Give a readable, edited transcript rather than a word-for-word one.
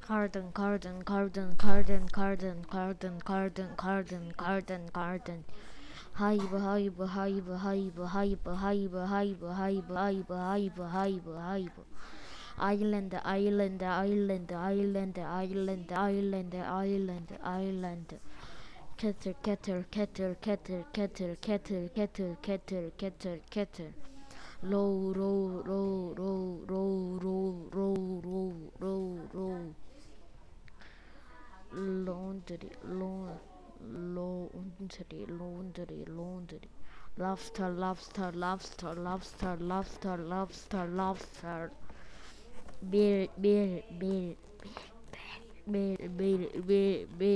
Garden. Hybe. Island. Ketter. Row. Laundry. Laundry. Lobster. Beer.